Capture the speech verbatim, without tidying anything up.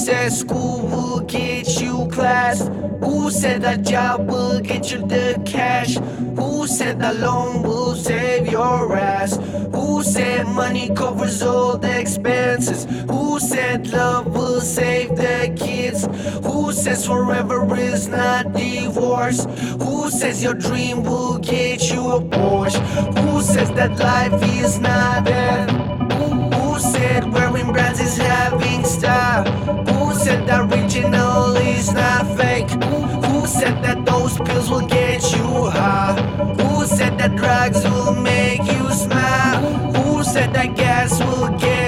said school will get you class? Who said that job will get you the cash? Who said that loan will save your ass? Who said money covers all the expenses? Who said love will save the kids? Who says forever is not divorce? Who says your dream will get you a Porsche? Who says that life is not death? Who said wearing brands is having style? Who said that original is not fake? Who said that those pills will get you high? Who said that drugs will make you smile? Who said that gas will get